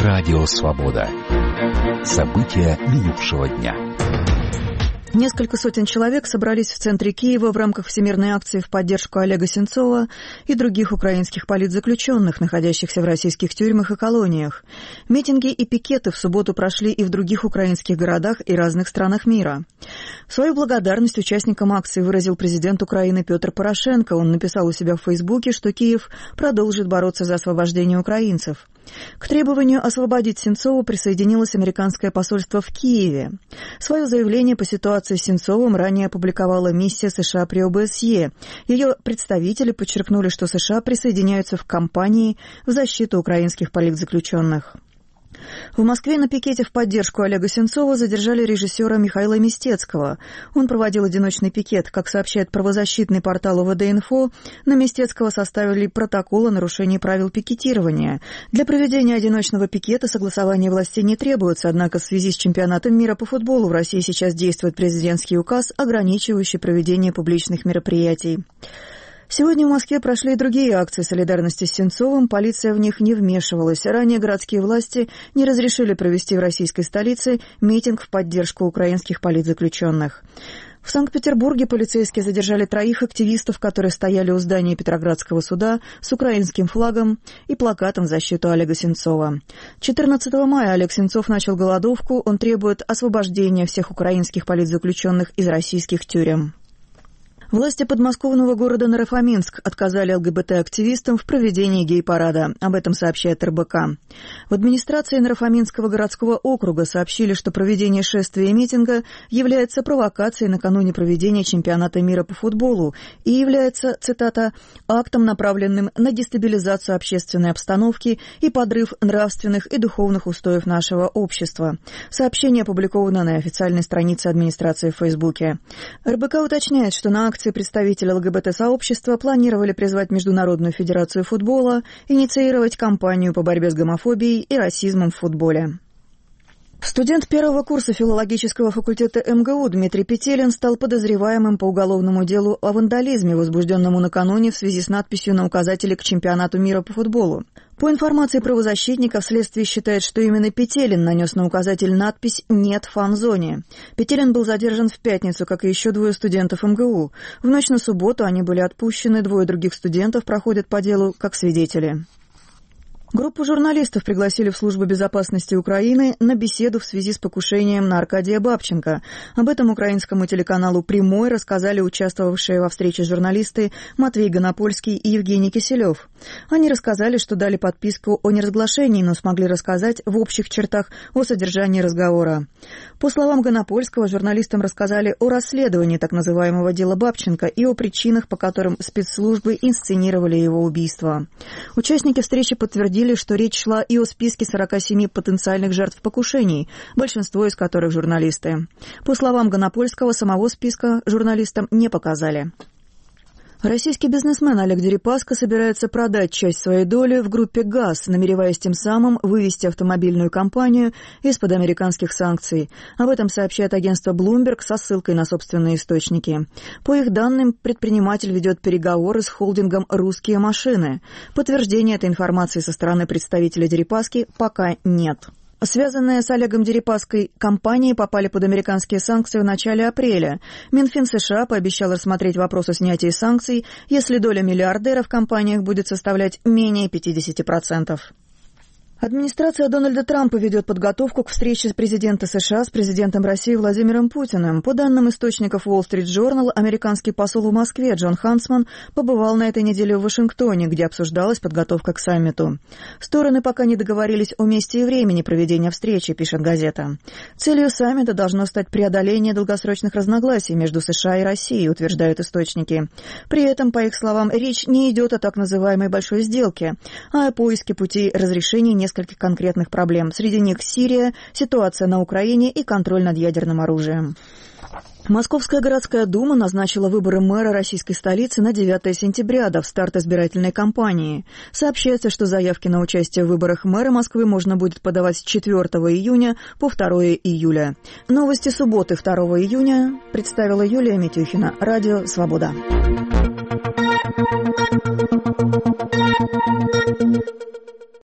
Радио «Свобода». События минувшего дня. Несколько сотен человек собрались в центре Киева в рамках всемирной акции в поддержку Олега Сенцова и других украинских политзаключенных, находящихся в российских тюрьмах и колониях. Митинги и пикеты в субботу прошли и в других украинских городах и разных странах мира. Свою благодарность участникам акции выразил президент Украины Петр Порошенко. Он написал у себя в Фейсбуке, что Киев продолжит бороться за освобождение украинцев. К требованию освободить Сенцова присоединилось американское посольство в Киеве. Свое заявление по ситуации с Сенцовым ранее опубликовала миссия США при ОБСЕ. Ее представители подчеркнули, что США присоединяются к кампании в защиту украинских политзаключенных. В Москве на пикете в поддержку Олега Сенцова задержали режиссера Михаила Мистецкого. Он проводил одиночный пикет. Как сообщает правозащитный портал ОВД-Инфо, на Мистецкого составили протокол о нарушении правил пикетирования. Для проведения одиночного пикета согласования властей не требуется, однако в связи с чемпионатом мира по футболу в России сейчас действует президентский указ, ограничивающий проведение публичных мероприятий. Сегодня в Москве прошли и другие акции солидарности с Сенцовым, полиция в них не вмешивалась. Ранее городские власти не разрешили провести в российской столице митинг в поддержку украинских политзаключенных. В Санкт-Петербурге полицейские задержали 3 активистов, которые стояли у здания Петроградского суда с украинским флагом и плакатом в защиту Олега Сенцова. 14 мая Олег Сенцов начал голодовку. Он требует освобождения всех украинских политзаключенных из российских тюрем. Власти подмосковного города Наро-Фоминск отказали ЛГБТ-активистам в проведении гей-парада. Об этом сообщает РБК. В администрации Наро-Фоминского городского округа сообщили, что проведение шествия и митинга является провокацией накануне проведения чемпионата мира по футболу и является, цитата, «актом, направленным на дестабилизацию общественной обстановки и подрыв нравственных и духовных устоев нашего общества». Сообщение опубликовано на официальной странице администрации в Фейсбуке. РБК уточняет, что на акции представители ЛГБТ-сообщества планировали призвать Международную федерацию футбола инициировать кампанию по борьбе с гомофобией и расизмом в футболе. Студент первого курса филологического факультета МГУ Дмитрий Петелин стал подозреваемым по уголовному делу о вандализме, возбужденному накануне в связи с надписью на указателе к чемпионату мира по футболу. По информации правозащитников, следствие считает, что именно Петелин нанес на указатель надпись «Нет в фан-зоне». Петелин был задержан в пятницу, как и еще 2 студентов МГУ. В ночь на субботу они были отпущены, 2 других студентов проходят по делу как свидетели. Группу журналистов пригласили в Службу безопасности Украины на беседу в связи с покушением на Аркадия Бабченко. Об этом украинскому телеканалу «Прямой» рассказали участвовавшие во встрече журналисты Матвей Гонопольский и Евгений Киселев. Они рассказали, что дали подписку о неразглашении, но смогли рассказать в общих чертах о содержании разговора. По словам Гонопольского, журналистам рассказали о расследовании так называемого дела Бабченко и о причинах, по которым спецслужбы инсценировали его убийство. Участники встречи подтвердили, что речь шла и о списке 47 потенциальных жертв покушений, большинство из которых журналисты. По словам Гонопольского, самого списка журналистам не показали. Российский бизнесмен Олег Дерипаска собирается продать часть своей доли в группе «ГАЗ», намереваясь тем самым вывести автомобильную компанию из-под американских санкций. Об этом сообщает агентство Bloomberg со ссылкой на собственные источники. По их данным, предприниматель ведет переговоры с холдингом «Русские машины». Подтверждения этой информации со стороны представителя Дерипаски пока нет. Связанные с Олегом Дерипаской компании попали под американские санкции в начале апреля. Минфин США пообещал рассмотреть вопрос о снятии санкций, если доля миллиардера в компаниях будет составлять менее 50%. Администрация Дональда Трампа ведет подготовку к встрече президента США с президентом России Владимиром Путиным. По данным источников Wall Street Journal, американский посол в Москве Джон Хансман побывал на этой неделе в Вашингтоне, где обсуждалась подготовка к саммиту. Стороны пока не договорились о месте и времени проведения встречи, пишет газета. Целью саммита должно стать преодоление долгосрочных разногласий между США и Россией, утверждают источники. При этом, по их словам, речь не идет о так называемой большой сделке, а о поиске путей разрешения нескольких конкретных проблем. Среди них Сирия, ситуация на Украине и контроль над ядерным оружием. Московская городская дума назначила выборы мэра российской столицы на 9 сентября, дав старт избирательной кампании. Сообщается, что заявки на участие в выборах мэра Москвы можно будет подавать с 4 июня по 2 июля. Новости субботы 2 июня представила Юлия Митюхина. Радио «Свобода».